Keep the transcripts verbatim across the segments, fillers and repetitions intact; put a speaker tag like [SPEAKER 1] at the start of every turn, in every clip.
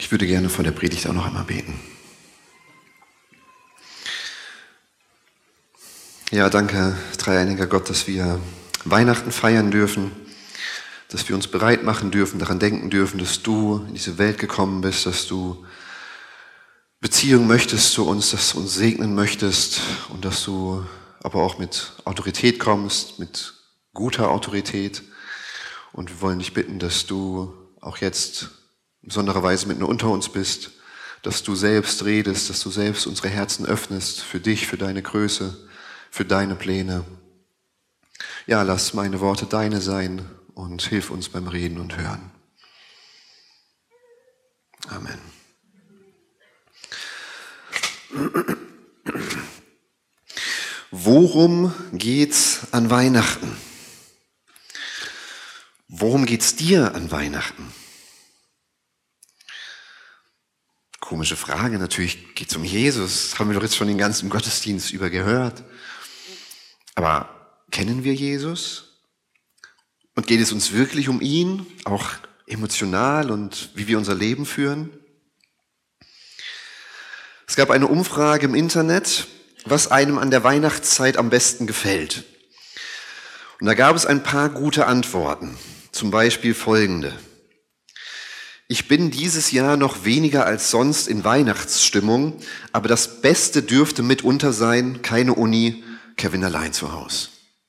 [SPEAKER 1] Ich würde gerne vor der Predigt auch noch einmal beten. Ja, danke, dreieiniger Gott, dass wir Weihnachten feiern dürfen, dass wir uns bereit machen dürfen, daran denken dürfen, dass du in diese Welt gekommen bist, dass du Beziehung möchtest zu uns, dass du uns segnen möchtest und dass du aber auch mit Autorität kommst, mit guter Autorität. Und wir wollen dich bitten, dass du auch jetzt in besonderer Weise mitten unter uns bist, dass du selbst redest, dass du selbst unsere Herzen öffnest für dich, für deine Größe, für deine Pläne. Ja, lass meine Worte deine sein und hilf uns beim Reden und Hören. Amen. Worum geht's an Weihnachten? Worum geht's dir an Weihnachten? Komische Frage, natürlich geht es um Jesus. Das haben wir doch jetzt schon den ganzen Gottesdienst über gehört. Aber kennen wir Jesus? Und geht es uns wirklich um ihn, auch emotional und wie wir unser Leben führen? Es gab eine Umfrage im Internet, was einem an der Weihnachtszeit am besten gefällt. Und da gab es ein paar gute Antworten. Zum Beispiel folgende. Ich bin dieses Jahr noch weniger als sonst in Weihnachtsstimmung, aber das Beste dürfte mitunter sein, keine Uni, Kevin allein zu Hause.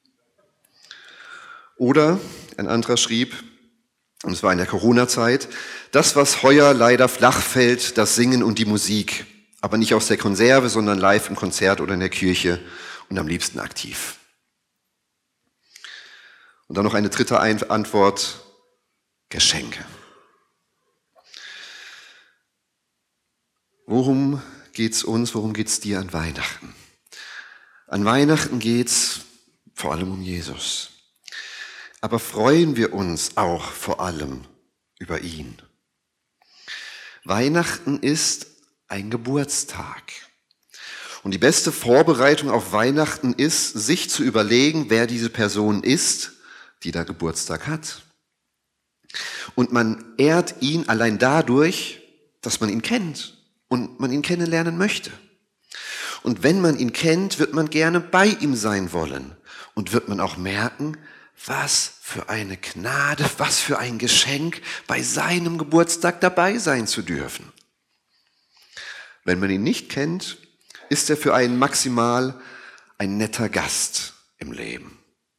[SPEAKER 1] Oder ein anderer schrieb, und es war in der Corona-Zeit, das, was heuer leider flach fällt, das Singen und die Musik, aber nicht aus der Konserve, sondern live im Konzert oder in der Kirche und am liebsten aktiv. Und dann noch eine dritte Antwort, Geschenke. Worum geht's uns, worum geht's dir an Weihnachten? An Weihnachten geht's vor allem um Jesus. Aber freuen wir uns auch vor allem über ihn. Weihnachten ist ein Geburtstag. Und die beste Vorbereitung auf Weihnachten ist, sich zu überlegen, wer diese Person ist, die da Geburtstag hat. Und man ehrt ihn allein dadurch, dass man ihn kennt und man ihn kennenlernen möchte. Und wenn man ihn kennt, wird man gerne bei ihm sein wollen und wird man auch merken, was für eine Gnade, was für ein Geschenk, bei seinem Geburtstag dabei sein zu dürfen. Wenn man ihn nicht kennt, ist er für einen maximal ein netter Gast im Leben.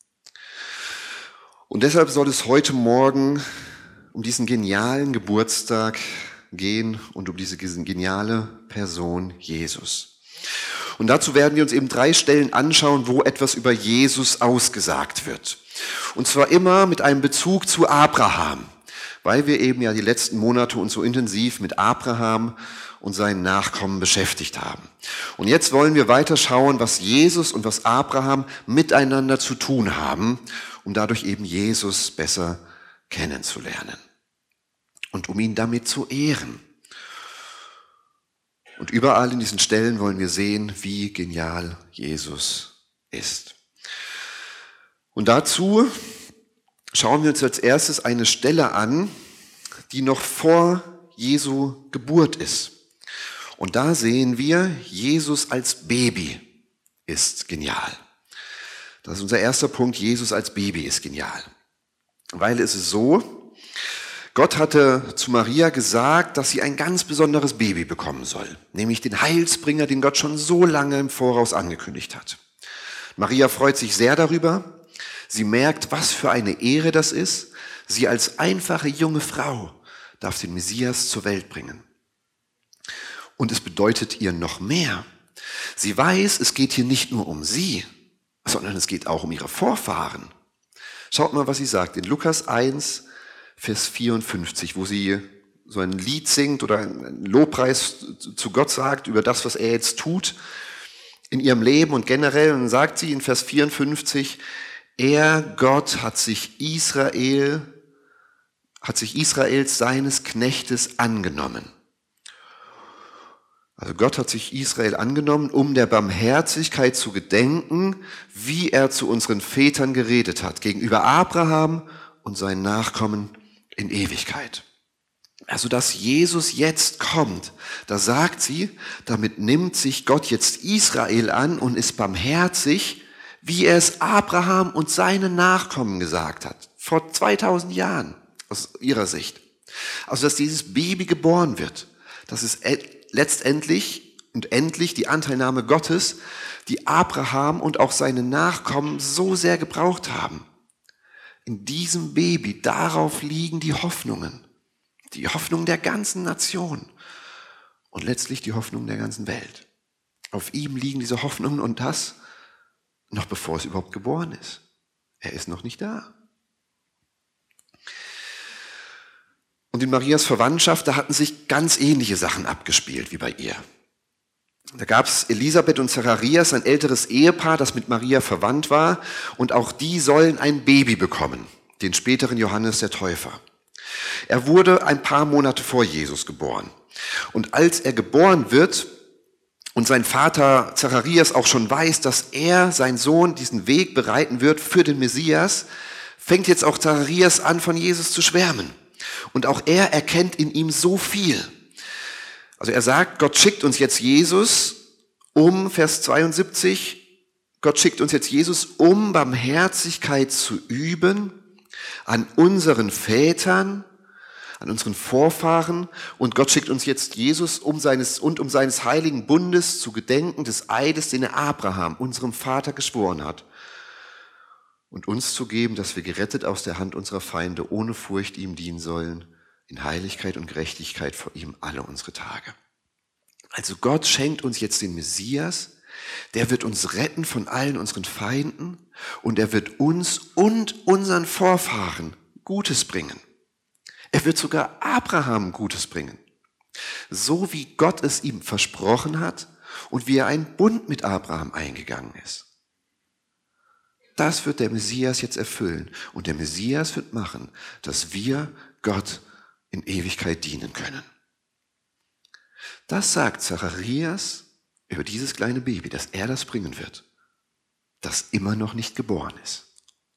[SPEAKER 1] Und deshalb soll es heute Morgen um diesen genialen Geburtstag gehen und um diese geniale Person Jesus. Und dazu werden wir uns eben drei Stellen anschauen, wo etwas über Jesus ausgesagt wird. Und zwar immer mit einem Bezug zu Abraham, weil wir eben ja die letzten Monate uns so intensiv mit Abraham und seinen Nachkommen beschäftigt haben. Und jetzt wollen wir weiter schauen, was Jesus und was Abraham miteinander zu tun haben, um dadurch eben Jesus besser kennenzulernen und um ihn damit zu ehren. Und überall in diesen Stellen wollen wir sehen, wie genial Jesus ist. Und dazu schauen wir uns als erstes eine Stelle an, die noch vor Jesu Geburt ist. Und da sehen wir, Jesus als Baby ist genial. Das ist unser erster Punkt, Jesus als Baby ist genial. Weil es ist so, Gott hatte zu Maria gesagt, dass sie ein ganz besonderes Baby bekommen soll, nämlich den Heilsbringer, den Gott schon so lange im Voraus angekündigt hat. Maria freut sich sehr darüber. Sie merkt, was für eine Ehre das ist. Sie als einfache junge Frau darf den Messias zur Welt bringen. Und es bedeutet ihr noch mehr. Sie weiß, es geht hier nicht nur um sie, sondern es geht auch um ihre Vorfahren. Schaut mal, was sie sagt in Lukas eins, Vers vierundfünfzig, wo sie so ein Lied singt oder einen Lobpreis zu Gott sagt über das, was er jetzt tut in ihrem Leben und generell. Und dann sagt sie in Vers vierundfünfzig, er, Gott, hat sich Israel, hat sich Israels seines Knechtes angenommen. Also Gott hat sich Israel angenommen, um der Barmherzigkeit zu gedenken, wie er zu unseren Vätern geredet hat, gegenüber Abraham und seinen Nachkommen in Ewigkeit. Also, dass Jesus jetzt kommt, da sagt sie, damit nimmt sich Gott jetzt Israel an und ist barmherzig, wie er es Abraham und seinen Nachkommen gesagt hat, vor zweitausend Jahren aus ihrer Sicht. Also, dass dieses Baby geboren wird, das ist letztendlich und endlich die Anteilnahme Gottes, die Abraham und auch seine Nachkommen so sehr gebraucht haben. In diesem Baby, darauf liegen die Hoffnungen. Die Hoffnung der ganzen Nation und letztlich die Hoffnung der ganzen Welt. Auf ihm liegen diese Hoffnungen und das noch bevor es überhaupt geboren ist. Er ist noch nicht da. Und in Marias Verwandtschaft, da hatten sich ganz ähnliche Sachen abgespielt wie bei ihr. Da gab es Elisabeth und Zacharias, ein älteres Ehepaar, das mit Maria verwandt war, und auch die sollen ein Baby bekommen, den späteren Johannes der Täufer. Er wurde ein paar Monate vor Jesus geboren. Und als er geboren wird und sein Vater Zacharias auch schon weiß, dass er, sein Sohn, diesen Weg bereiten wird für den Messias, fängt jetzt auch Zacharias an, von Jesus zu schwärmen. Und auch er erkennt in ihm so viel. Also er sagt, Gott schickt uns jetzt Jesus, um, Vers zweiundsiebzig, Gott schickt uns jetzt Jesus, um Barmherzigkeit zu üben an unseren Vätern, an unseren Vorfahren, und Gott schickt uns jetzt Jesus um seines und um seines heiligen Bundes zu gedenken des Eides, den er Abraham, unserem Vater, geschworen hat, und uns zu geben, dass wir gerettet aus der Hand unserer Feinde ohne Furcht ihm dienen sollen, in Heiligkeit und Gerechtigkeit vor ihm alle unsere Tage. Also Gott schenkt uns jetzt den Messias, der wird uns retten von allen unseren Feinden und er wird uns und unseren Vorfahren Gutes bringen. Er wird sogar Abraham Gutes bringen, so wie Gott es ihm versprochen hat und wie er einen Bund mit Abraham eingegangen ist. Das wird der Messias jetzt erfüllen und der Messias wird machen, dass wir Gott in Ewigkeit dienen können. Das sagt Zacharias über dieses kleine Baby, dass er das bringen wird, das immer noch nicht geboren ist.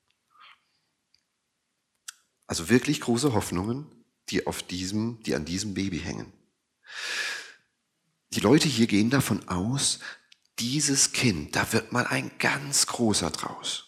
[SPEAKER 1] Also wirklich große Hoffnungen, die auf diesem, die an diesem Baby hängen. Die Leute hier gehen davon aus, dieses Kind, da wird mal ein ganz großer draus.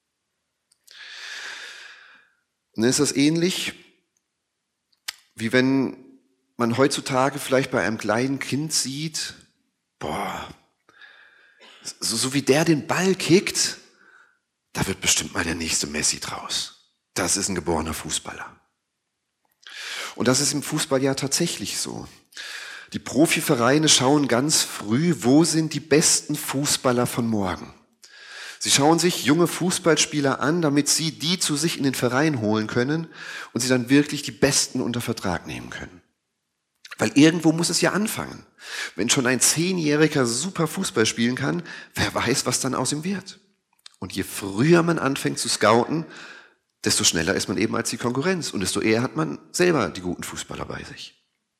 [SPEAKER 1] Und dann ist das ähnlich, wie wenn man heutzutage vielleicht bei einem kleinen Kind sieht, boah, so, so wie der den Ball kickt, da wird bestimmt mal der nächste Messi draus. Das ist ein geborener Fußballer. Und das ist im Fußball ja tatsächlich so. Die Profivereine schauen ganz früh, wo sind die besten Fußballer von morgen. Sie schauen sich junge Fußballspieler an, damit sie die zu sich in den Verein holen können und sie dann wirklich die Besten unter Vertrag nehmen können. Weil irgendwo muss es ja anfangen. Wenn schon ein Zehnjähriger super Fußball spielen kann, wer weiß, was dann aus ihm wird. Und je früher man anfängt zu scouten, desto schneller ist man eben als die Konkurrenz und desto eher hat man selber die guten Fußballer bei sich.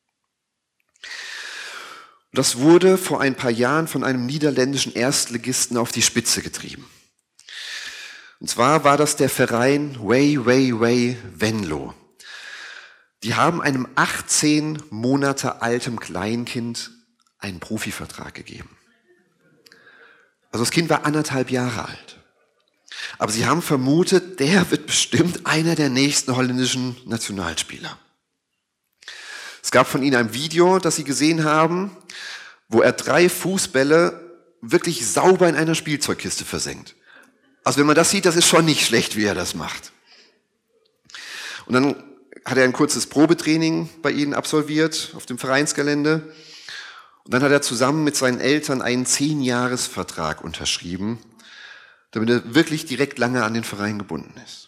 [SPEAKER 1] Und das wurde vor ein paar Jahren von einem niederländischen Erstligisten auf die Spitze getrieben. Und zwar war das der Verein Way Way Way Venlo. Die haben einem achtzehn Monate altem Kleinkind einen Profivertrag gegeben. Also das Kind war anderthalb Jahre alt. Aber sie haben vermutet, der wird bestimmt einer der nächsten holländischen Nationalspieler. Es gab von ihnen ein Video, das sie gesehen haben, wo er drei Fußbälle wirklich sauber in einer Spielzeugkiste versenkt. Also wenn man das sieht, das ist schon nicht schlecht, wie er das macht. Und dann hat er ein kurzes Probetraining bei ihnen absolviert auf dem Vereinsgelände. Und dann hat er zusammen mit seinen Eltern einen Zehn-Jahres-Vertrag unterschrieben, damit er wirklich direkt lange an den Verein gebunden ist.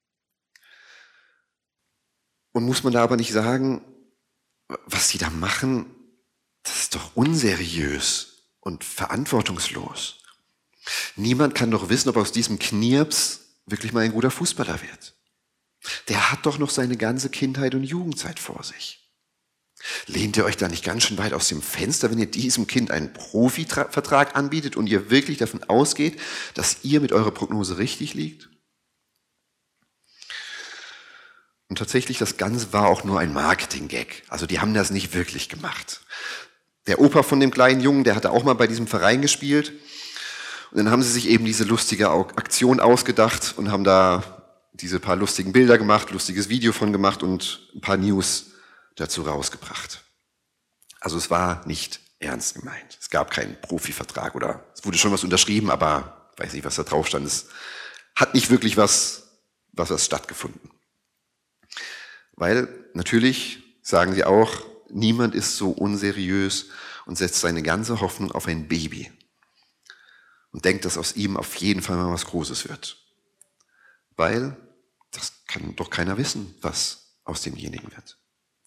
[SPEAKER 1] Und muss man da aber nicht sagen, was die da machen, das ist doch unseriös und verantwortungslos. Niemand kann doch wissen, ob aus diesem Knirps wirklich mal ein guter Fußballer wird. Der hat doch noch seine ganze Kindheit und Jugendzeit vor sich. Lehnt ihr euch da nicht ganz schön weit aus dem Fenster, wenn ihr diesem Kind einen Profivertrag anbietet und ihr wirklich davon ausgeht, dass ihr mit eurer Prognose richtig liegt? Und tatsächlich, das Ganze war auch nur ein Marketing-Gag. Also die haben das nicht wirklich gemacht. Der Opa von dem kleinen Jungen, der hatte auch mal bei diesem Verein gespielt. Und dann haben sie sich eben diese lustige Aktion ausgedacht und haben da diese paar lustigen Bilder gemacht, lustiges Video von gemacht und ein paar News dazu rausgebracht. Also es war nicht ernst gemeint. Es gab keinen Profivertrag oder es wurde schon was unterschrieben, aber ich weiß nicht, was da drauf stand. Es hat nicht wirklich was, was, was stattgefunden. Weil natürlich, sagen sie auch, niemand ist so unseriös und setzt seine ganze Hoffnung auf ein Baby und denkt, dass aus ihm auf jeden Fall mal was Großes wird. Weil das kann doch keiner wissen, was aus demjenigen wird.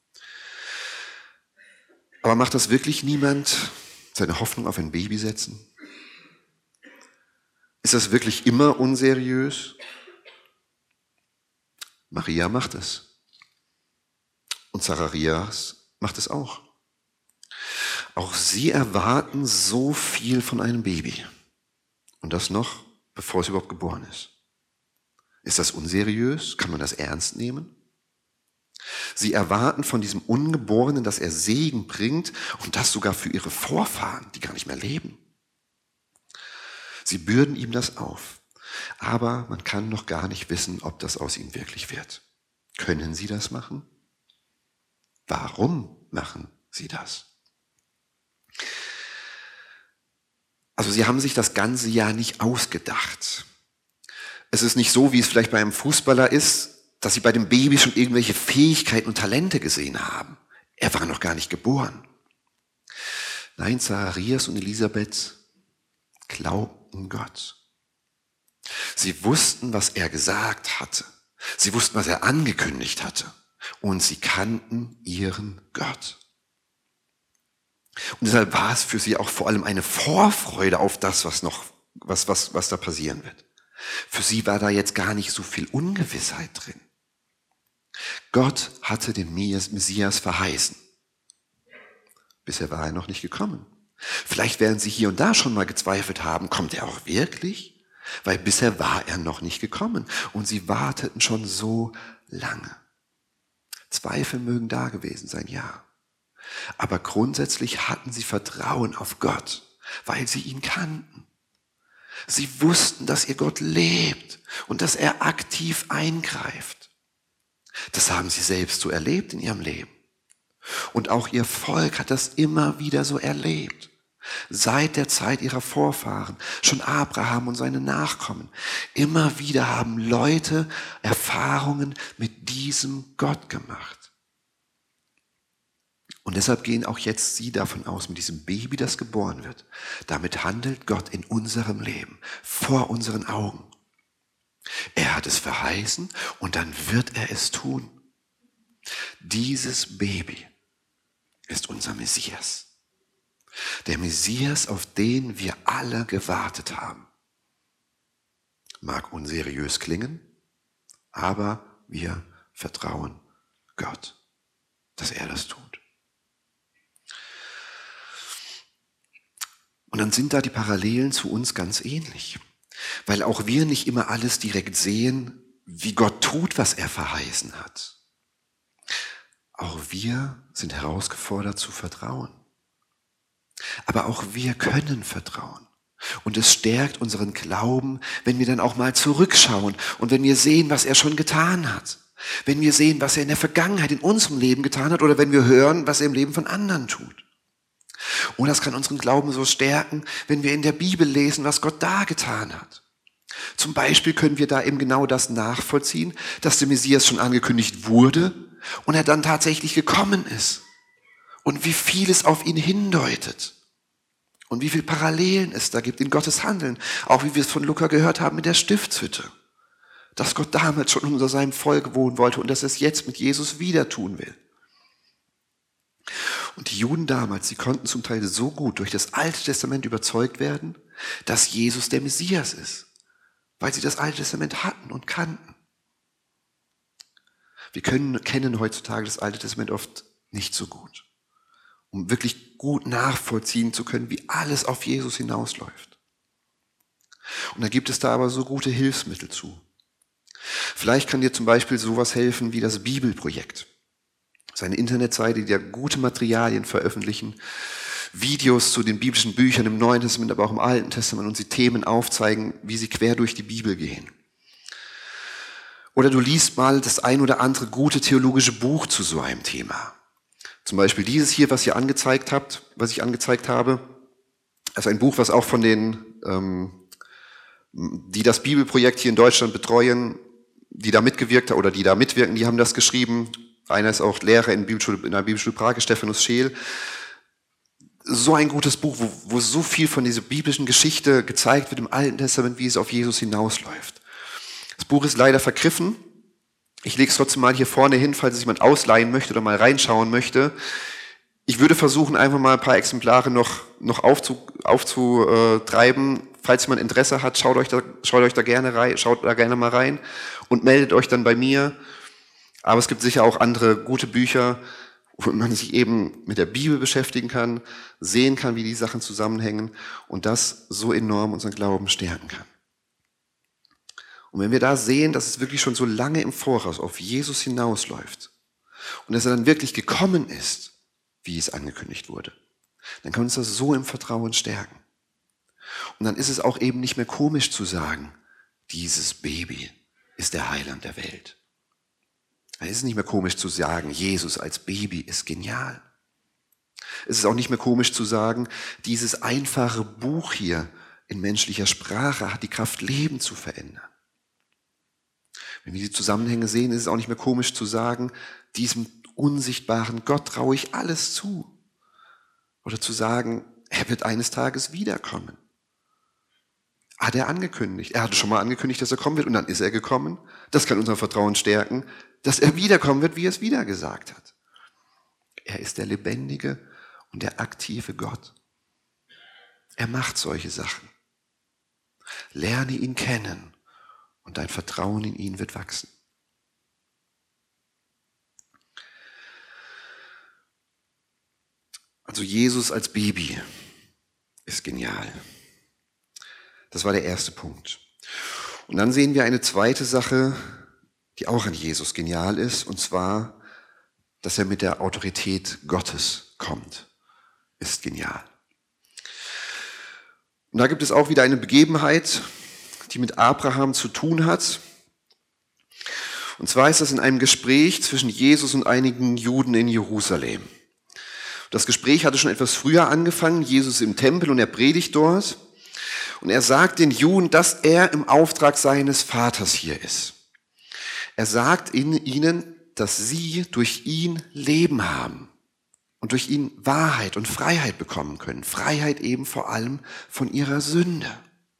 [SPEAKER 1] Aber macht das wirklich niemand, seine Hoffnung auf ein Baby setzen? Ist das wirklich immer unseriös? Maria macht es. Und Zacharias macht es auch. Auch sie erwarten so viel von einem Baby. Und das noch, bevor es überhaupt geboren ist. Ist das unseriös? Kann man das ernst nehmen? Sie erwarten von diesem Ungeborenen, dass er Segen bringt und das sogar für ihre Vorfahren, die gar nicht mehr leben. Sie bürden ihm das auf. Aber man kann noch gar nicht wissen, ob das aus ihm wirklich wird. Können sie das machen? Warum machen sie das? Also sie haben sich das ganze Jahr nicht ausgedacht. Es ist nicht so, wie es vielleicht bei einem Fußballer ist, dass sie bei dem Baby schon irgendwelche Fähigkeiten und Talente gesehen haben. Er war noch gar nicht geboren. Nein, Zacharias und Elisabeth glaubten Gott. Sie wussten, was er gesagt hatte. Sie wussten, was er angekündigt hatte. Und sie kannten ihren Gott. Und deshalb war es für sie auch vor allem eine Vorfreude auf das, was noch, was, was, was da passieren wird. Für sie war da jetzt gar nicht so viel Ungewissheit drin. Gott hatte den Messias verheißen. Bisher war er noch nicht gekommen. Vielleicht werden sie hier und da schon mal gezweifelt haben, kommt er auch wirklich? Weil bisher war er noch nicht gekommen. Und sie warteten schon so lange. Zweifel mögen da gewesen sein, ja. Aber grundsätzlich hatten sie Vertrauen auf Gott, weil sie ihn kannten. Sie wussten, dass ihr Gott lebt und dass er aktiv eingreift. Das haben sie selbst so erlebt in ihrem Leben. Und auch ihr Volk hat das immer wieder so erlebt. Seit der Zeit ihrer Vorfahren, schon Abraham und seine Nachkommen. Immer wieder haben Leute Erfahrungen mit diesem Gott gemacht. Und deshalb gehen auch jetzt sie davon aus, mit diesem Baby, das geboren wird. Damit handelt Gott in unserem Leben, vor unseren Augen. Er hat es verheißen und dann wird er es tun. Dieses Baby ist unser Messias. Der Messias, auf den wir alle gewartet haben. Mag unseriös klingen, aber wir vertrauen Gott, dass er das tut. Und dann sind da die Parallelen zu uns ganz ähnlich, weil auch wir nicht immer alles direkt sehen, wie Gott tut, was er verheißen hat. Auch wir sind herausgefordert zu vertrauen. Aber auch wir können vertrauen. Und es stärkt unseren Glauben, wenn wir dann auch mal zurückschauen und wenn wir sehen, was er schon getan hat. Wenn wir sehen, was er in der Vergangenheit in unserem Leben getan hat oder wenn wir hören, was er im Leben von anderen tut. Und das kann unseren Glauben so stärken, wenn wir in der Bibel lesen, was Gott da getan hat. Zum Beispiel können wir da eben genau das nachvollziehen, dass der Messias schon angekündigt wurde und er dann tatsächlich gekommen ist. Und wie viel es auf ihn hindeutet. Und wie viele Parallelen es da gibt in Gottes Handeln. Auch wie wir es von Luca gehört haben mit der Stiftshütte. Dass Gott damals schon unter seinem Volk wohnen wollte und dass er es jetzt mit Jesus wieder tun will. Und die Juden damals, sie konnten zum Teil so gut durch das Alte Testament überzeugt werden, dass Jesus der Messias ist. Weil sie das Alte Testament hatten und kannten. Wir können, kennen heutzutage das Alte Testament oft nicht so gut. Um wirklich gut nachvollziehen zu können, wie alles auf Jesus hinausläuft. Und da gibt es da aber so gute Hilfsmittel zu. Vielleicht kann dir zum Beispiel sowas helfen wie das Bibelprojekt. Das ist eine Internetseite, die da gute Materialien veröffentlichen, Videos zu den biblischen Büchern im Neuen Testament, aber auch im Alten Testament und sie Themen aufzeigen, wie sie quer durch die Bibel gehen. Oder du liest mal das ein oder andere gute theologische Buch zu so einem Thema. Zum Beispiel dieses hier, was ihr angezeigt habt, was ich angezeigt habe. Das ist ein Buch, was auch von den, ähm, die das Bibelprojekt hier in Deutschland betreuen, die da mitgewirkt haben oder die da mitwirken, die haben das geschrieben. Einer ist auch Lehrer in, Bibelschule, in der Bibelschule Prag, Stephanus Scheel. So ein gutes Buch, wo, wo so viel von dieser biblischen Geschichte gezeigt wird im Alten Testament, wie es auf Jesus hinausläuft. Das Buch ist leider vergriffen. Ich lege es trotzdem mal hier vorne hin, falls es jemand ausleihen möchte oder mal reinschauen möchte. Ich würde versuchen, einfach mal ein paar Exemplare noch, noch aufzu, aufzutreiben. Falls jemand Interesse hat, schaut euch da, schaut euch da gerne rein, schaut da gerne mal rein und meldet euch dann bei mir. Aber es gibt sicher auch andere gute Bücher, wo man sich eben mit der Bibel beschäftigen kann, sehen kann, wie die Sachen zusammenhängen und das so enorm unseren Glauben stärken kann. Und wenn wir da sehen, dass es wirklich schon so lange im Voraus auf Jesus hinausläuft und dass er dann wirklich gekommen ist, wie es angekündigt wurde, dann kann uns das so im Vertrauen stärken. Und dann ist es auch eben nicht mehr komisch zu sagen, dieses Baby ist der Heiland der Welt. Dann ist es nicht mehr komisch zu sagen, Jesus als Baby ist genial. Es ist auch nicht mehr komisch zu sagen, dieses einfache Buch hier in menschlicher Sprache hat die Kraft, Leben zu verändern. Wenn wir die Zusammenhänge sehen, ist es auch nicht mehr komisch zu sagen, diesem unsichtbaren Gott traue ich alles zu. Oder zu sagen, er wird eines Tages wiederkommen. Hat er angekündigt. Er hatte schon mal angekündigt, dass er kommen wird und dann ist er gekommen. Das kann unser Vertrauen stärken, dass er wiederkommen wird, wie er es wieder gesagt hat. Er ist der lebendige und der aktive Gott. Er macht solche Sachen. Lerne ihn kennen und dein Vertrauen in ihn wird wachsen. Also Jesus als Baby ist genial. Das war der erste Punkt. Und dann sehen wir eine zweite Sache, die auch an Jesus genial ist, und zwar, dass er mit der Autorität Gottes kommt, ist genial. Und da gibt es auch wieder eine Begebenheit, die mit Abraham zu tun hat. Und zwar ist das in einem Gespräch zwischen Jesus und einigen Juden in Jerusalem. Das Gespräch hatte schon etwas früher angefangen, Jesus im Tempel und er predigt dort. Und er sagt den Juden, dass er im Auftrag seines Vaters hier ist. Er sagt ihnen, dass sie durch ihn Leben haben und durch ihn Wahrheit und Freiheit bekommen können. Freiheit eben vor allem von ihrer Sünde.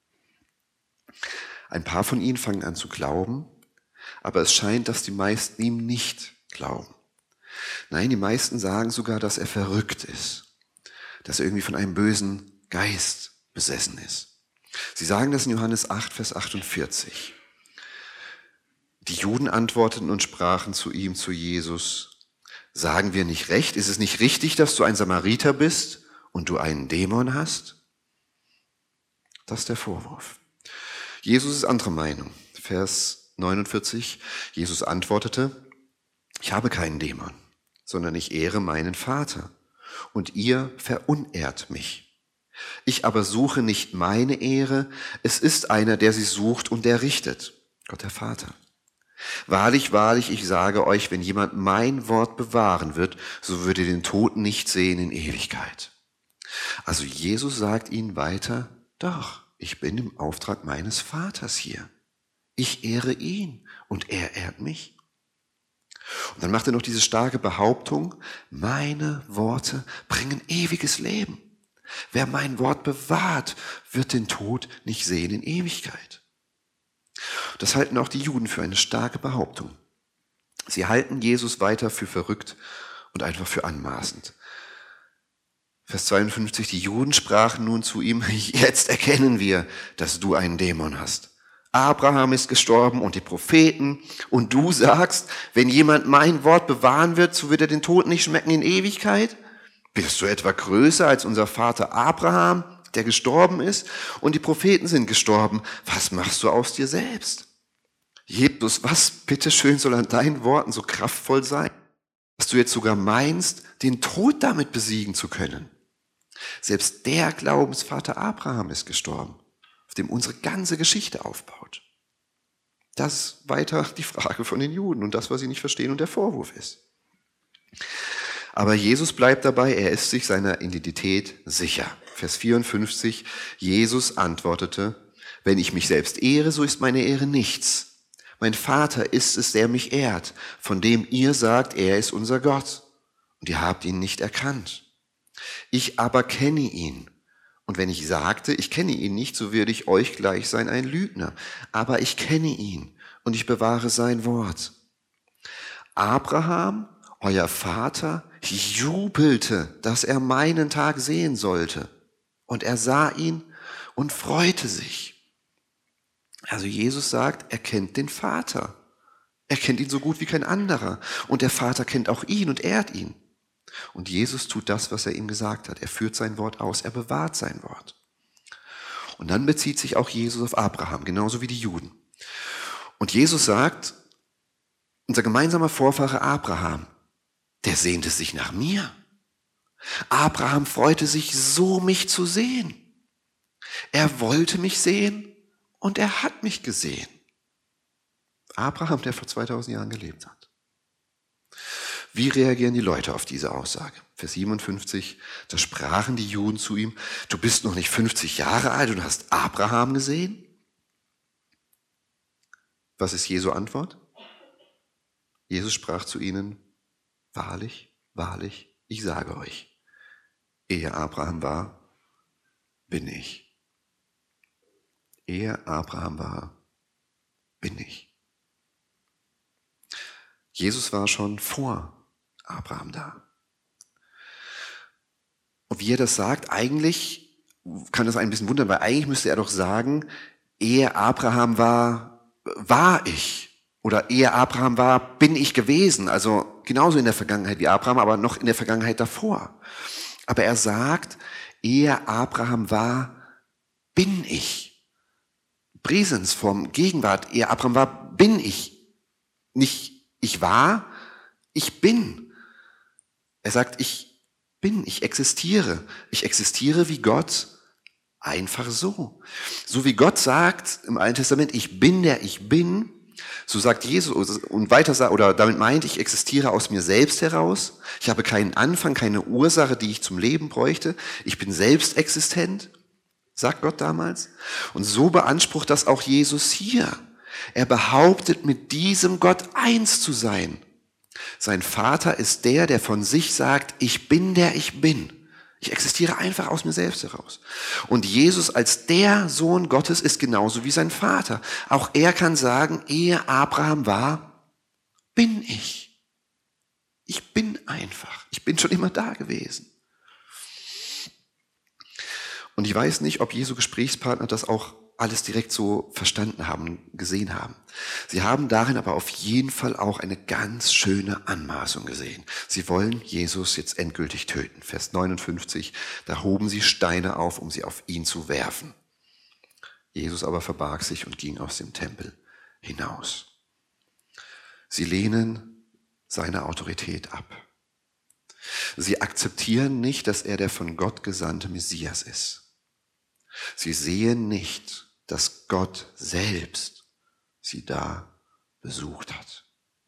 [SPEAKER 1] Ein paar von ihnen fangen an zu glauben, aber es scheint, dass die meisten ihm nicht glauben. Nein, die meisten sagen sogar, dass er verrückt ist, dass er irgendwie von einem bösen Geist besessen ist. Sie sagen das in Johannes acht, Vers achtundvierzig. Die Juden antworteten und sprachen zu ihm, zu Jesus, sagen wir nicht recht? Ist es nicht richtig, dass du ein Samariter bist und du einen Dämon hast? Das ist der Vorwurf. Jesus ist anderer Meinung. Vers neunundvierzig. Jesus antwortete, ich habe keinen Dämon, sondern ich ehre meinen Vater und ihr verunehrt mich. Ich aber suche nicht meine Ehre, es ist einer, der sie sucht und der richtet, Gott der Vater. Wahrlich, wahrlich, ich sage euch, wenn jemand mein Wort bewahren wird, so würde den Tod nicht sehen in Ewigkeit. Also Jesus sagt ihnen weiter, doch, ich bin im Auftrag meines Vaters hier. Ich ehre ihn und er ehrt mich. Und dann macht er noch diese starke Behauptung, meine Worte bringen ewiges Leben. Wer mein Wort bewahrt, wird den Tod nicht sehen in Ewigkeit. Das halten auch die Juden für eine starke Behauptung. Sie halten Jesus weiter für verrückt und einfach für anmaßend. Vers zweiundfünfzig, die Juden sprachen nun zu ihm, jetzt erkennen wir, dass du einen Dämon hast. Abraham ist gestorben und die Propheten und du sagst, wenn jemand mein Wort bewahren wird, so wird er den Tod nicht schmecken in Ewigkeit? Bist du etwa größer als unser Vater Abraham, der gestorben ist? Und die Propheten sind gestorben. Was machst du aus dir selbst? Jesus, was bitteschön soll an deinen Worten so kraftvoll sein, dass du jetzt sogar meinst, den Tod damit besiegen zu können? Selbst der Glaubensvater Abraham ist gestorben, auf dem unsere ganze Geschichte aufbaut. Das ist weiter die Frage von den Juden und das, was sie nicht verstehen und der Vorwurf ist. Aber Jesus bleibt dabei, er ist sich seiner Identität sicher. Vers vierundfünfzig, Jesus antwortete, wenn ich mich selbst ehre, so ist meine Ehre nichts. Mein Vater ist es, der mich ehrt, von dem ihr sagt, er ist unser Gott. Und ihr habt ihn nicht erkannt. Ich aber kenne ihn. Und wenn ich sagte, ich kenne ihn nicht, so würde ich euch gleich sein, ein Lügner. Aber ich kenne ihn und ich bewahre sein Wort. Abraham, euer Vater, jubelte, dass er meinen Tag sehen sollte. Und er sah ihn und freute sich. Also Jesus sagt, er kennt den Vater. Er kennt ihn so gut wie kein anderer. Und der Vater kennt auch ihn und ehrt ihn. Und Jesus tut das, was er ihm gesagt hat. Er führt sein Wort aus, er bewahrt sein Wort. Und dann bezieht sich auch Jesus auf Abraham, genauso wie die Juden. Und Jesus sagt, unser gemeinsamer Vorfahre Abraham, der sehnte sich nach mir. Abraham freute sich so, mich zu sehen. Er wollte mich sehen und er hat mich gesehen. Abraham, der vor zweitausend Jahren gelebt hat. Wie reagieren die Leute auf diese Aussage? Vers siebenundfünfzig, da sprachen die Juden zu ihm, du bist noch nicht fünfzig Jahre alt und hast Abraham gesehen? Was ist Jesu Antwort? Jesus sprach zu ihnen, wahrlich, wahrlich, ich sage euch, ehe Abraham war, bin ich. Ehe Abraham war, bin ich. Jesus war schon vor Abraham da. Und wie er das sagt, eigentlich kann das ein bisschen wundern, weil eigentlich müsste er doch sagen, ehe Abraham war, war ich. Oder ehe Abraham war, bin ich gewesen. Also genauso in der Vergangenheit wie Abraham, aber noch in der Vergangenheit davor. Aber er sagt, ehe Abraham war, bin ich. Präsensform, Gegenwart, ehe Abraham war, bin ich. Nicht ich war, ich bin. Er sagt, ich bin, ich existiere. Ich existiere wie Gott, einfach so. So wie Gott sagt im Alten Testament, ich bin der ich bin, so sagt Jesus und weiter sagt, oder damit meint, ich existiere aus mir selbst heraus. Ich habe keinen Anfang, keine Ursache, die ich zum Leben bräuchte. Ich bin selbst existent, sagt Gott damals. Und so beansprucht das auch Jesus hier. Er behauptet, mit diesem Gott eins zu sein. Sein Vater ist der, der von sich sagt, ich bin der ich bin. Ich existiere einfach aus mir selbst heraus. Und Jesus als der Sohn Gottes ist genauso wie sein Vater. Auch er kann sagen, ehe Abraham war, bin ich. Ich bin einfach. Ich bin schon immer da gewesen. Und ich weiß nicht, ob Jesu Gesprächspartner das auch alles direkt so verstanden haben, gesehen haben. Sie haben darin aber auf jeden Fall auch eine ganz schöne Anmaßung gesehen. Sie wollen Jesus jetzt endgültig töten. Vers neunundfünfzig, da hoben sie Steine auf, um sie auf ihn zu werfen. Jesus aber verbarg sich und ging aus dem Tempel hinaus. Sie lehnen seine Autorität ab. Sie akzeptieren nicht, dass er der von Gott gesandte Messias ist. Sie sehen nicht, dass Gott selbst sie da besucht hat.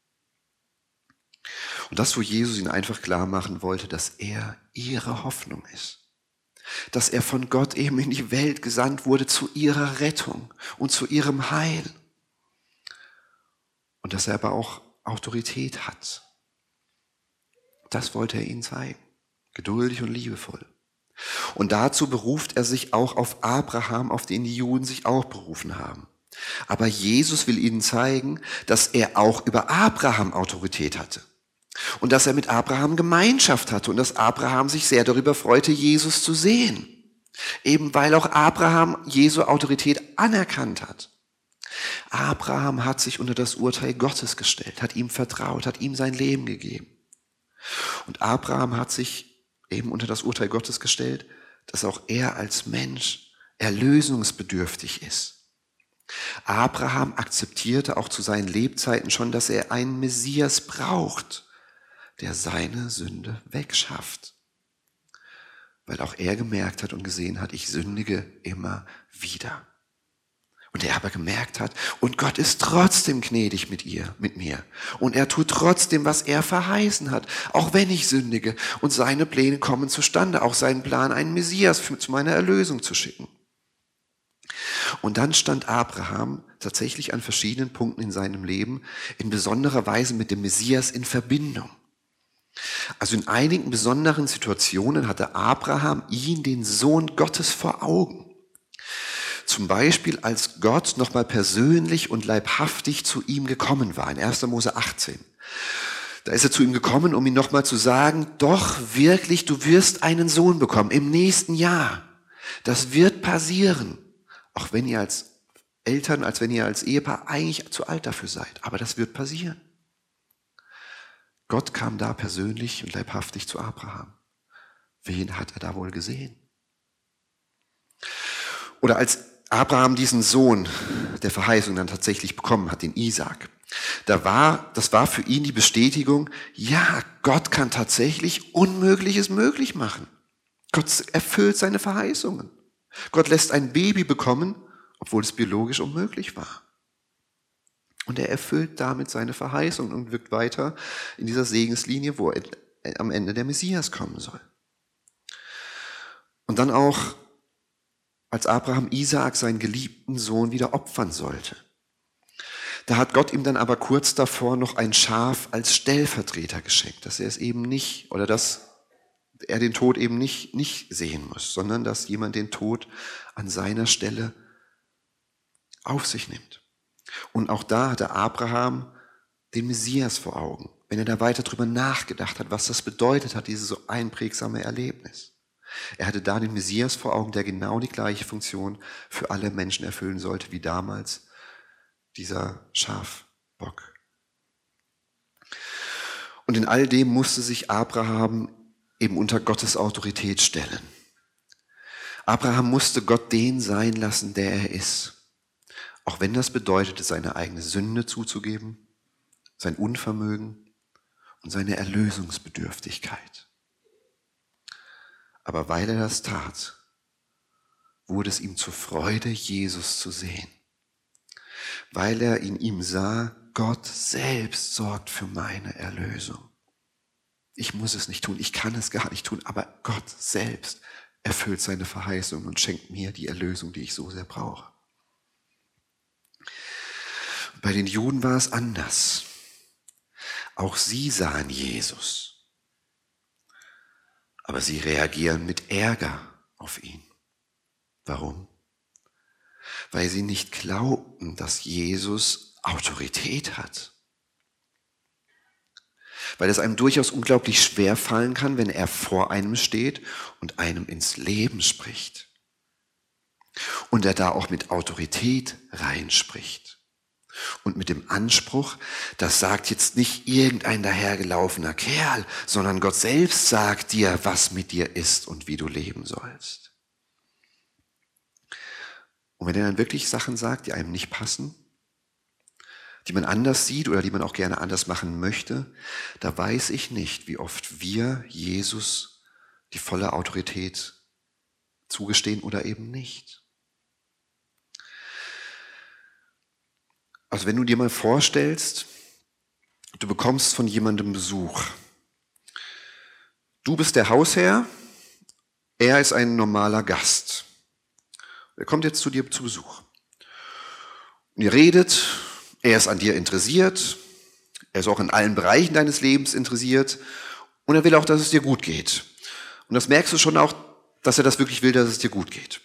[SPEAKER 1] Und das, wo Jesus ihnen einfach klar machen wollte, dass er ihre Hoffnung ist. Dass er von Gott eben in die Welt gesandt wurde zu ihrer Rettung und zu ihrem Heil. Und dass er aber auch Autorität hat. Das wollte er ihnen zeigen. Geduldig und liebevoll. Und dazu beruft er sich auch auf Abraham, auf den die Juden sich auch berufen haben. Aber Jesus will ihnen zeigen, dass er auch über Abraham Autorität hatte. Und dass er mit Abraham Gemeinschaft hatte und dass Abraham sich sehr darüber freute, Jesus zu sehen. Eben weil auch Abraham Jesu Autorität anerkannt hat. Abraham hat sich unter das Urteil Gottes gestellt, hat ihm vertraut, hat ihm sein Leben gegeben. Und Abraham hat sich eben unter das Urteil Gottes gestellt, dass auch er als Mensch erlösungsbedürftig ist. Abraham akzeptierte auch zu seinen Lebzeiten schon, dass er einen Messias braucht, der seine Sünde wegschafft. Weil auch er gemerkt hat und gesehen hat, ich sündige immer wieder. Und er aber gemerkt hat, und Gott ist trotzdem gnädig mit ihr, mit mir. Und er tut trotzdem, was er verheißen hat, auch wenn ich sündige. Und seine Pläne kommen zustande, auch seinen Plan, einen Messias für, zu meiner Erlösung zu schicken. Und dann stand Abraham tatsächlich an verschiedenen Punkten in seinem Leben in besonderer Weise mit dem Messias in Verbindung. Also in einigen besonderen Situationen hatte Abraham ihn, den Sohn Gottes, vor Augen. Zum Beispiel, als Gott nochmal persönlich und leibhaftig zu ihm gekommen war, in erster Mose achtzehn. Da ist er zu ihm gekommen, um ihm nochmal zu sagen, doch wirklich, du wirst einen Sohn bekommen im nächsten Jahr. Das wird passieren, auch wenn ihr als Eltern, als wenn ihr als Ehepaar eigentlich zu alt dafür seid. Aber das wird passieren. Gott kam da persönlich und leibhaftig zu Abraham. Wen hat er da wohl gesehen? Oder als Abraham diesen Sohn der Verheißung dann tatsächlich bekommen hat, den Isaak, da war, das war für ihn die Bestätigung, ja, Gott kann tatsächlich Unmögliches möglich machen. Gott erfüllt seine Verheißungen. Gott lässt ein Baby bekommen, obwohl es biologisch unmöglich war. Und er erfüllt damit seine Verheißung und wirkt weiter in dieser Segenslinie, wo am Ende der Messias kommen soll. Und dann auch, als Abraham Isaak, seinen geliebten Sohn, wieder opfern sollte. Da hat Gott ihm dann aber kurz davor noch ein Schaf als Stellvertreter geschenkt, dass er es eben nicht, oder dass er den Tod eben nicht, nicht sehen muss, sondern dass jemand den Tod an seiner Stelle auf sich nimmt. Und auch da hatte Abraham den Messias vor Augen, wenn er da weiter drüber nachgedacht hat, was das bedeutet hat, dieses so einprägsame Erlebnis. Er hatte da den Messias vor Augen, der genau die gleiche Funktion für alle Menschen erfüllen sollte, wie damals dieser Schafbock. Und in all dem musste sich Abraham eben unter Gottes Autorität stellen. Abraham musste Gott den sein lassen, der er ist. Auch wenn das bedeutete, seine eigene Sünde zuzugeben, sein Unvermögen und seine Erlösungsbedürftigkeit. Aber weil er das tat, wurde es ihm zur Freude, Jesus zu sehen. Weil er in ihm sah, Gott selbst sorgt für meine Erlösung. Ich muss es nicht tun, ich kann es gar nicht tun, aber Gott selbst erfüllt seine Verheißung und schenkt mir die Erlösung, die ich so sehr brauche. Bei den Juden war es anders. Auch sie sahen Jesus. Aber sie reagieren mit Ärger auf ihn. Warum? Weil sie nicht glaubten, dass Jesus Autorität hat. Weil es einem durchaus unglaublich schwer fallen kann, wenn er vor einem steht und einem ins Leben spricht. Und er da auch mit Autorität reinspricht. Und mit dem Anspruch, das sagt jetzt nicht irgendein dahergelaufener Kerl, sondern Gott selbst sagt dir, was mit dir ist und wie du leben sollst. Und wenn er dann wirklich Sachen sagt, die einem nicht passen, die man anders sieht oder die man auch gerne anders machen möchte, da weiß ich nicht, wie oft wir Jesus die volle Autorität zugestehen oder eben nicht. Also wenn du dir mal vorstellst, du bekommst von jemandem Besuch. Du bist der Hausherr, er ist ein normaler Gast. Er kommt jetzt zu dir zu Besuch. Und ihr redet, er ist an dir interessiert, er ist auch in allen Bereichen deines Lebens interessiert und er will auch, dass es dir gut geht. Und das merkst du schon auch, dass er das wirklich will, dass es dir gut geht.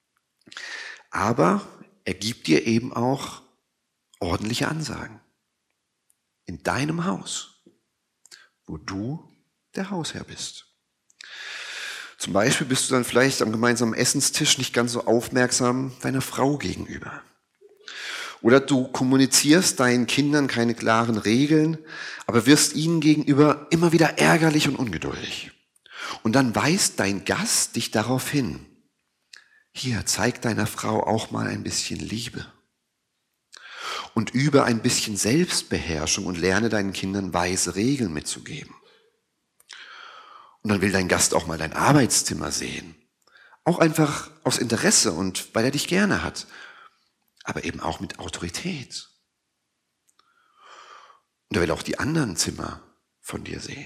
[SPEAKER 1] Aber er gibt dir eben auch ordentliche Ansagen. In deinem Haus, wo du der Hausherr bist. Zum Beispiel bist du dann vielleicht am gemeinsamen Essenstisch nicht ganz so aufmerksam deiner Frau gegenüber. Oder du kommunizierst deinen Kindern keine klaren Regeln, aber wirst ihnen gegenüber immer wieder ärgerlich und ungeduldig. Und dann weist dein Gast dich darauf hin. Hier, zeig deiner Frau auch mal ein bisschen Liebe. Und übe ein bisschen Selbstbeherrschung und lerne deinen Kindern weise Regeln mitzugeben. Und dann will dein Gast auch mal dein Arbeitszimmer sehen. Auch einfach aus Interesse und weil er dich gerne hat. Aber eben auch mit Autorität. Und er will auch die anderen Zimmer von dir sehen.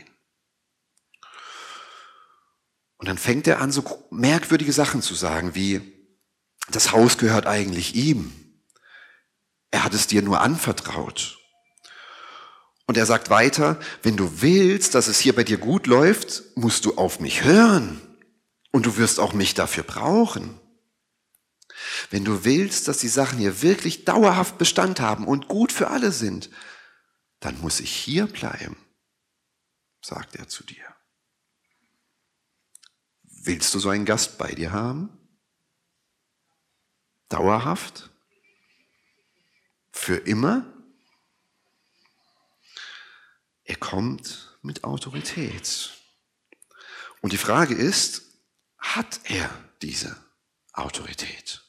[SPEAKER 1] Und dann fängt er an, so merkwürdige Sachen zu sagen, wie, das Haus gehört eigentlich ihm. Er hat es dir nur anvertraut. Und er sagt weiter, wenn du willst, dass es hier bei dir gut läuft, musst du auf mich hören. Und du wirst auch mich dafür brauchen. Wenn du willst, dass die Sachen hier wirklich dauerhaft Bestand haben und gut für alle sind, dann muss ich hier bleiben, sagt er zu dir. Willst du so einen Gast bei dir haben? Dauerhaft? Für immer? Er kommt mit Autorität. Und die Frage ist, hat er diese Autorität?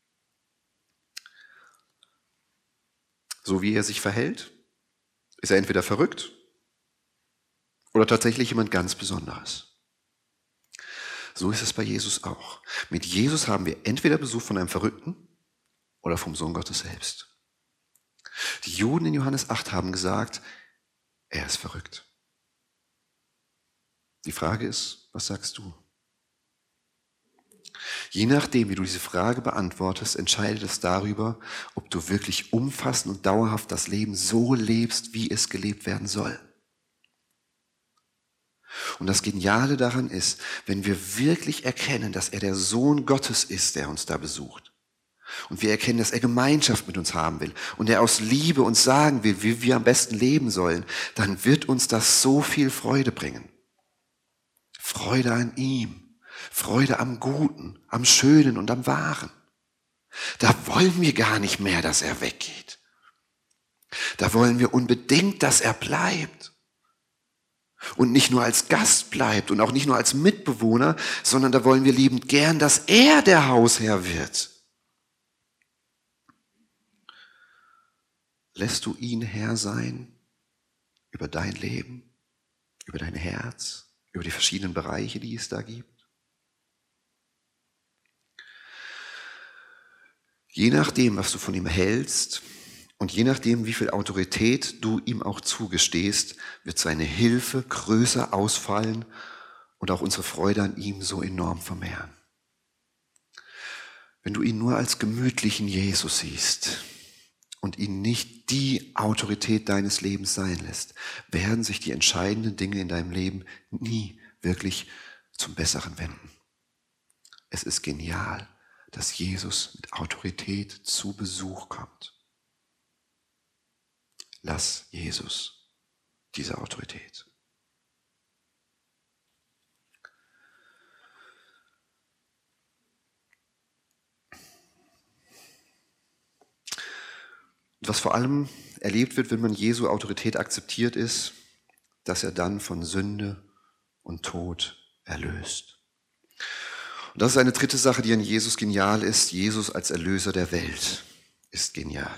[SPEAKER 1] So wie er sich verhält? Ist er entweder verrückt oder tatsächlich jemand ganz Besonderes? So ist es bei Jesus auch. Mit Jesus haben wir entweder Besuch von einem Verrückten oder vom Sohn Gottes selbst. Die Juden in Johannes acht haben gesagt, er ist verrückt. Die Frage ist, was sagst du? Je nachdem, wie du diese Frage beantwortest, entscheidet es darüber, ob du wirklich umfassend und dauerhaft das Leben so lebst, wie es gelebt werden soll. Und das Geniale daran ist, wenn wir wirklich erkennen, dass er der Sohn Gottes ist, der uns da besucht. Und wir erkennen, dass er Gemeinschaft mit uns haben will und er aus Liebe uns sagen will, wie wir am besten leben sollen, dann wird uns das so viel Freude bringen. Freude an ihm, Freude am Guten, am Schönen und am Wahren. Da wollen wir gar nicht mehr, dass er weggeht. Da wollen wir unbedingt, dass er bleibt. Und nicht nur als Gast bleibt und auch nicht nur als Mitbewohner, sondern da wollen wir liebend gern, dass er der Hausherr wird. Lässt du ihn Herr sein über dein Leben, über dein Herz, über die verschiedenen Bereiche, die es da gibt? Je nachdem, was du von ihm hältst und je nachdem, wie viel Autorität du ihm auch zugestehst, wird seine Hilfe größer ausfallen und auch unsere Freude an ihm so enorm vermehren. Wenn du ihn nur als gemütlichen Jesus siehst und ihn nicht die Autorität deines Lebens sein lässt, werden sich die entscheidenden Dinge in deinem Leben nie wirklich zum Besseren wenden. Es ist genial, dass Jesus mit Autorität zu Besuch kommt. Lass Jesus diese Autorität. Was vor allem erlebt wird, wenn man Jesu Autorität akzeptiert, ist, dass er dann von Sünde und Tod erlöst. Und das ist eine dritte Sache, die an Jesus genial ist. Jesus als Erlöser der Welt ist genial.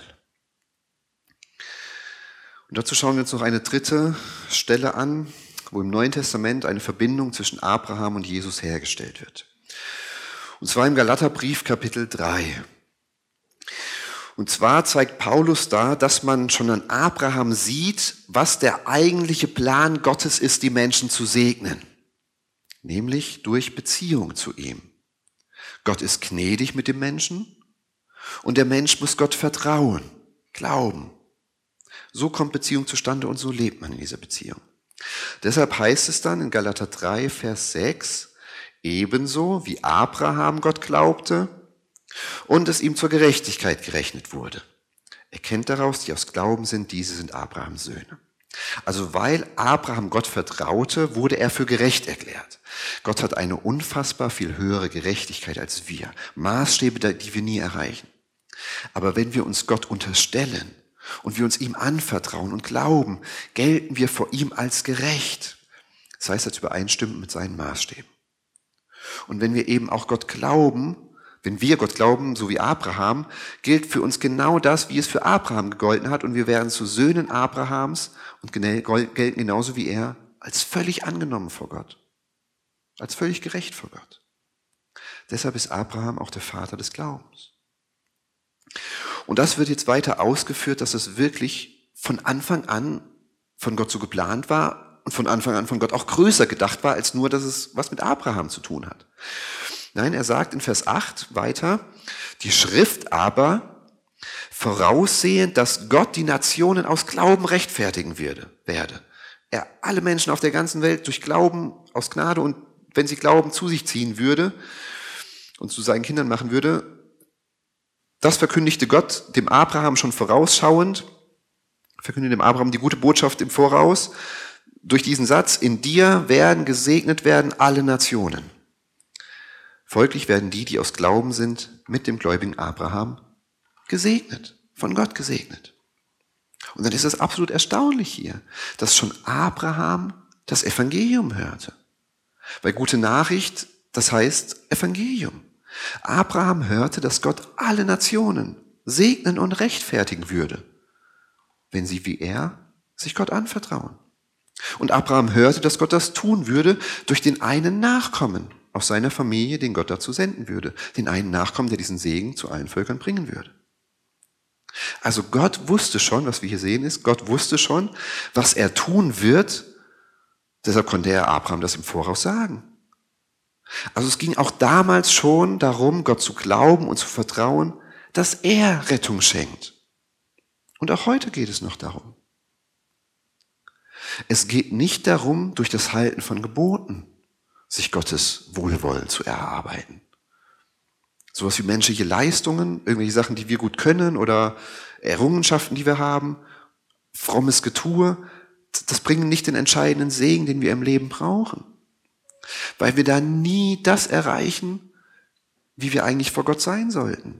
[SPEAKER 1] Und dazu schauen wir uns noch eine dritte Stelle an, wo im Neuen Testament eine Verbindung zwischen Abraham und Jesus hergestellt wird. Und zwar im Galaterbrief Kapitel drei. Und zwar zeigt Paulus da, dass man schon an Abraham sieht, was der eigentliche Plan Gottes ist, die Menschen zu segnen. Nämlich durch Beziehung zu ihm. Gott ist gnädig mit dem Menschen und der Mensch muss Gott vertrauen, glauben. So kommt Beziehung zustande und so lebt man in dieser Beziehung. Deshalb heißt es dann in Galater drei, Vers sechs, ebenso wie Abraham Gott glaubte und es ihm zur Gerechtigkeit gerechnet wurde. Erkennt daraus, die aus Glauben sind, diese sind Abrahams Söhne. Also weil Abraham Gott vertraute, wurde er für gerecht erklärt. Gott hat eine unfassbar viel höhere Gerechtigkeit als wir. Maßstäbe, die wir nie erreichen. Aber wenn wir uns Gott unterstellen und wir uns ihm anvertrauen und glauben, gelten wir vor ihm als gerecht. Das heißt, als übereinstimmend mit seinen Maßstäben. Und wenn wir eben auch Gott glauben, Wenn wir Gott glauben, so wie Abraham, gilt für uns genau das, wie es für Abraham gegolten hat, und wir werden zu Söhnen Abrahams und gelten genauso wie er als völlig angenommen vor Gott, als völlig gerecht vor Gott. Deshalb ist Abraham auch der Vater des Glaubens. Und das wird jetzt weiter ausgeführt, dass es wirklich von Anfang an von Gott so geplant war und von Anfang an von Gott auch größer gedacht war, als nur, dass es was mit Abraham zu tun hat. Nein, er sagt in Vers acht weiter, die Schrift aber, voraussehend, dass Gott die Nationen aus Glauben rechtfertigen werde, werde. Er alle Menschen auf der ganzen Welt durch Glauben, aus Gnade und wenn sie glauben, zu sich ziehen würde und zu seinen Kindern machen würde. Das verkündigte Gott dem Abraham schon vorausschauend, verkündigte dem Abraham die gute Botschaft im Voraus, durch diesen Satz, in dir werden gesegnet werden alle Nationen. Folglich werden die, die aus Glauben sind, mit dem gläubigen Abraham gesegnet, von Gott gesegnet. Und dann ist es absolut erstaunlich hier, dass schon Abraham das Evangelium hörte. Weil gute Nachricht, das heißt Evangelium. Abraham hörte, dass Gott alle Nationen segnen und rechtfertigen würde, wenn sie wie er sich Gott anvertrauen. Und Abraham hörte, dass Gott das tun würde durch den einen Nachkommen aus seiner Familie, den Gott dazu senden würde. Den einen Nachkommen, der diesen Segen zu allen Völkern bringen würde. Also Gott wusste schon, was wir hier sehen ist, Gott wusste schon, was er tun wird. Deshalb konnte er Abraham das im Voraus sagen. Also es ging auch damals schon darum, Gott zu glauben und zu vertrauen, dass er Rettung schenkt. Und auch heute geht es noch darum. Es geht nicht darum, durch das Halten von Geboten sich Gottes Wohlwollen zu erarbeiten. Sowas wie menschliche Leistungen, irgendwelche Sachen, die wir gut können oder Errungenschaften, die wir haben, frommes Getue, das bringt nicht den entscheidenden Segen, den wir im Leben brauchen. Weil wir da nie das erreichen, wie wir eigentlich vor Gott sein sollten.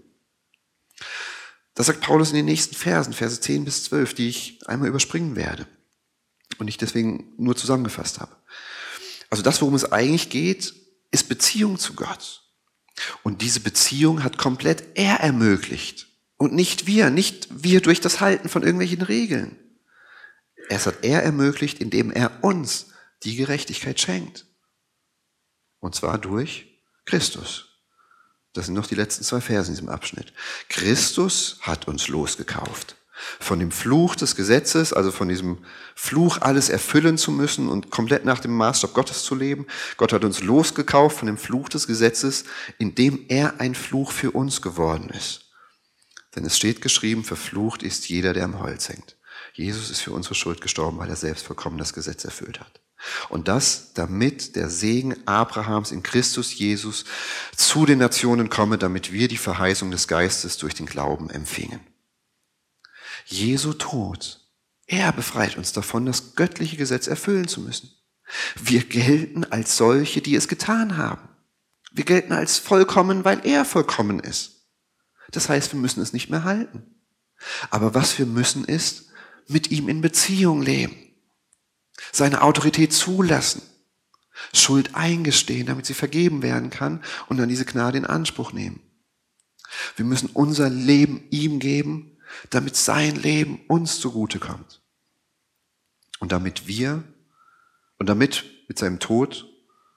[SPEAKER 1] Das sagt Paulus in den nächsten Versen, Verse zehn bis zwölf, die ich einmal überspringen werde und ich deswegen nur zusammengefasst habe. Also das, worum es eigentlich geht, ist Beziehung zu Gott. Und diese Beziehung hat komplett er ermöglicht und nicht wir, nicht wir durch das Halten von irgendwelchen Regeln. Es hat er ermöglicht, indem er uns die Gerechtigkeit schenkt. Und zwar durch Christus. Das sind noch die letzten zwei Verse in diesem Abschnitt. Christus hat uns losgekauft. Von dem Fluch des Gesetzes, also von diesem Fluch, alles erfüllen zu müssen und komplett nach dem Maßstab Gottes zu leben. Gott hat uns losgekauft von dem Fluch des Gesetzes, indem er ein Fluch für uns geworden ist. Denn es steht geschrieben, verflucht ist jeder, der am Holz hängt. Jesus ist für unsere Schuld gestorben, weil er selbst vollkommen das Gesetz erfüllt hat. Und das, damit der Segen Abrahams in Christus Jesus zu den Nationen komme, damit wir die Verheißung des Geistes durch den Glauben empfingen. Jesu Tod, er befreit uns davon, das göttliche Gesetz erfüllen zu müssen. Wir gelten als solche, die es getan haben. Wir gelten als vollkommen, weil er vollkommen ist. Das heißt, wir müssen es nicht mehr halten. Aber was wir müssen ist, mit ihm in Beziehung leben. Seine Autorität zulassen, Schuld eingestehen, damit sie vergeben werden kann und dann diese Gnade in Anspruch nehmen. Wir müssen unser Leben ihm geben, damit sein Leben uns zugutekommt. Und damit wir, und damit mit seinem Tod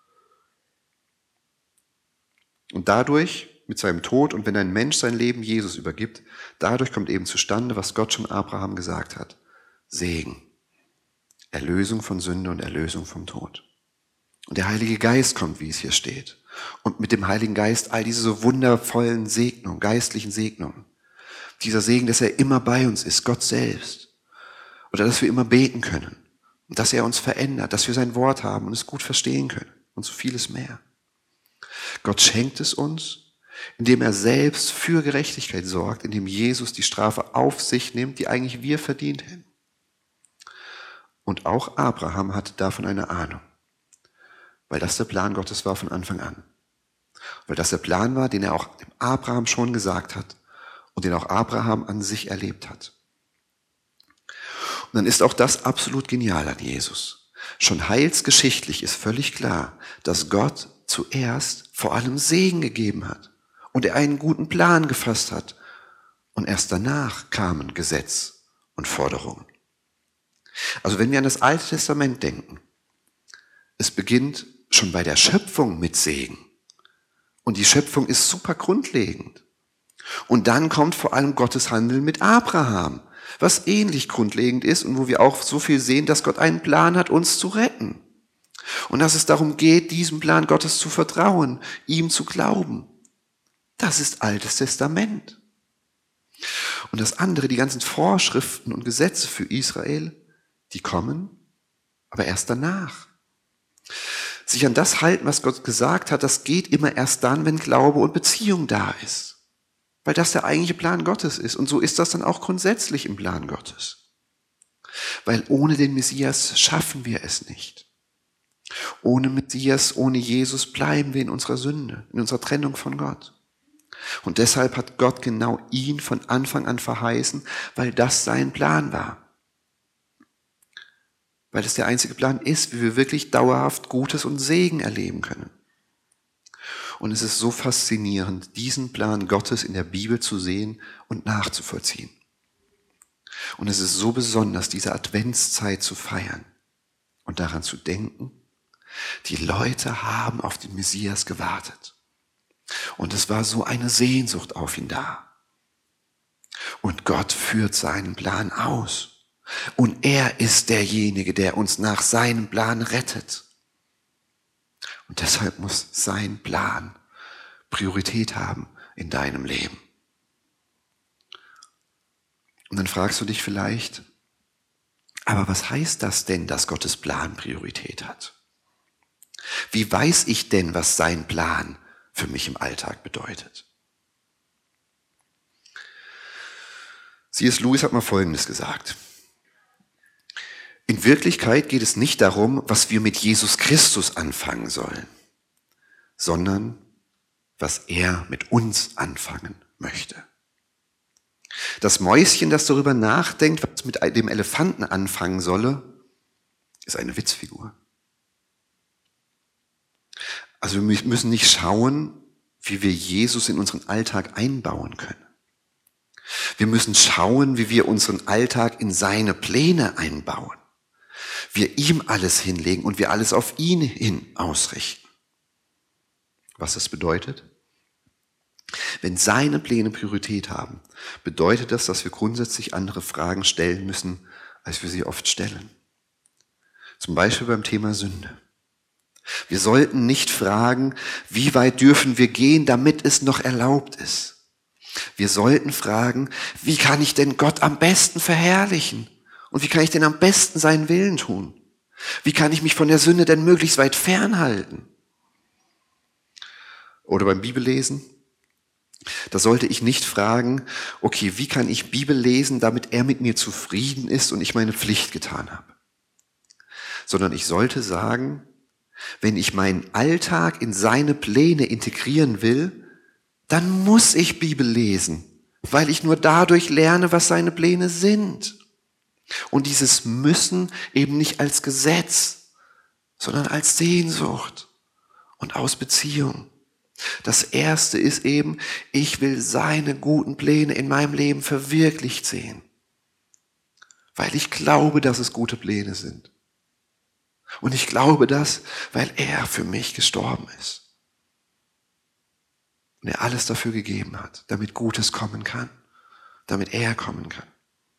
[SPEAKER 1] und dadurch mit seinem Tod und wenn ein Mensch sein Leben Jesus übergibt, dadurch kommt eben zustande, was Gott schon Abraham gesagt hat. Segen. Erlösung von Sünde und Erlösung vom Tod. Und der Heilige Geist kommt, wie es hier steht. Und mit dem Heiligen Geist all diese so wundervollen Segnungen, geistlichen Segnungen. Dieser Segen, dass er immer bei uns ist, Gott selbst. Oder dass wir immer beten können. Und dass er uns verändert, dass wir sein Wort haben und es gut verstehen können. Und so vieles mehr. Gott schenkt es uns, indem er selbst für Gerechtigkeit sorgt, indem Jesus die Strafe auf sich nimmt, die eigentlich wir verdient hätten. Und auch Abraham hatte davon eine Ahnung, weil das der Plan Gottes war von Anfang an. Weil das der Plan war, den er auch dem Abraham schon gesagt hat und den auch Abraham an sich erlebt hat. Und dann ist auch das absolut genial an Jesus. Schon heilsgeschichtlich ist völlig klar, dass Gott zuerst vor allem Segen gegeben hat und er einen guten Plan gefasst hat. Und erst danach kamen Gesetz und Forderungen. Also wenn wir an das Alte Testament denken, es beginnt schon bei der Schöpfung mit Segen. Und die Schöpfung ist super grundlegend. Und dann kommt vor allem Gottes Handeln mit Abraham, was ähnlich grundlegend ist und wo wir auch so viel sehen, dass Gott einen Plan hat, uns zu retten. Und dass es darum geht, diesem Plan Gottes zu vertrauen, ihm zu glauben. Das ist Altes Testament. Und das andere, die ganzen Vorschriften und Gesetze für Israel, die kommen, aber erst danach. Sich an das halten, was Gott gesagt hat, das geht immer erst dann, wenn Glaube und Beziehung da ist. Weil das der eigentliche Plan Gottes ist. Und so ist das dann auch grundsätzlich im Plan Gottes. Weil ohne den Messias schaffen wir es nicht. Ohne Messias, ohne Jesus bleiben wir in unserer Sünde, in unserer Trennung von Gott. Und deshalb hat Gott genau ihn von Anfang an verheißen, weil das sein Plan war. Weil es der einzige Plan ist, wie wir wirklich dauerhaft Gutes und Segen erleben können. Und es ist so faszinierend, diesen Plan Gottes in der Bibel zu sehen und nachzuvollziehen. Und es ist so besonders, diese Adventszeit zu feiern und daran zu denken, die Leute haben auf den Messias gewartet. Und es war so eine Sehnsucht auf ihn da. Und Gott führt seinen Plan aus. Und er ist derjenige, der uns nach seinem Plan rettet. Und deshalb muss sein Plan Priorität haben in deinem Leben. Und dann fragst du dich vielleicht, aber was heißt das denn, dass Gottes Plan Priorität hat? Wie weiß ich denn, was sein Plan für mich im Alltag bedeutet? C S Lewis hat mal Folgendes gesagt. In Wirklichkeit geht es nicht darum, was wir mit Jesus Christus anfangen sollen, sondern was er mit uns anfangen möchte. Das Mäuschen, das darüber nachdenkt, was mit dem Elefanten anfangen solle, ist eine Witzfigur. Also wir müssen nicht schauen, wie wir Jesus in unseren Alltag einbauen können. Wir müssen schauen, wie wir unseren Alltag in seine Pläne einbauen. Wir ihm alles hinlegen und wir alles auf ihn hin ausrichten. Was das bedeutet? Wenn seine Pläne Priorität haben, bedeutet das, dass wir grundsätzlich andere Fragen stellen müssen, als wir sie oft stellen. Zum Beispiel beim Thema Sünde. Wir sollten nicht fragen, wie weit dürfen wir gehen, damit es noch erlaubt ist. Wir sollten fragen, wie kann ich denn Gott am besten verherrlichen? Und wie kann ich denn am besten seinen Willen tun? Wie kann ich mich von der Sünde denn möglichst weit fernhalten? Oder beim Bibellesen, da sollte ich nicht fragen, okay, wie kann ich Bibel lesen, damit er mit mir zufrieden ist und ich meine Pflicht getan habe? Sondern ich sollte sagen, wenn ich meinen Alltag in seine Pläne integrieren will, dann muss ich Bibel lesen, weil ich nur dadurch lerne, was seine Pläne sind. Und dieses Müssen eben nicht als Gesetz, sondern als Sehnsucht und aus Beziehung. Das Erste ist eben, ich will seine guten Pläne in meinem Leben verwirklicht sehen, weil ich glaube, dass es gute Pläne sind. Und ich glaube das, weil er für mich gestorben ist. Und er alles dafür gegeben hat, damit Gutes kommen kann, damit er kommen kann.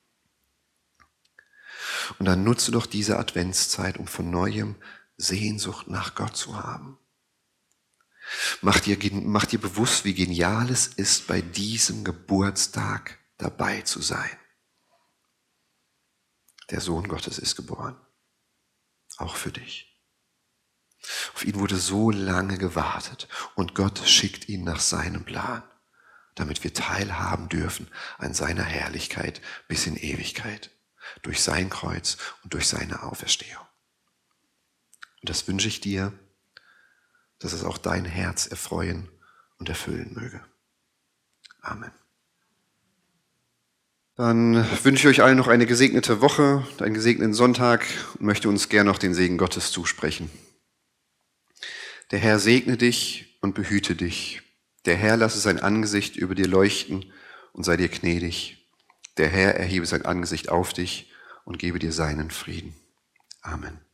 [SPEAKER 1] Und dann nutze doch diese Adventszeit, um von Neuem Sehnsucht nach Gott zu haben. Mach dir, mach dir bewusst, wie genial es ist, bei diesem Geburtstag dabei zu sein. Der Sohn Gottes ist geboren. Auch für dich. Auf ihn wurde so lange gewartet und Gott schickt ihn nach seinem Plan, damit wir teilhaben dürfen an seiner Herrlichkeit bis in Ewigkeit. Durch sein Kreuz und durch seine Auferstehung. Und das wünsche ich dir, dass es auch dein Herz erfreuen und erfüllen möge. Amen. Dann wünsche ich euch allen noch eine gesegnete Woche, einen gesegneten Sonntag und möchte uns gern noch den Segen Gottes zusprechen. Der Herr segne dich und behüte dich. Der Herr lasse sein Angesicht über dir leuchten und sei dir gnädig. Der Herr erhebe sein Angesicht auf dich und gebe dir seinen Frieden. Amen.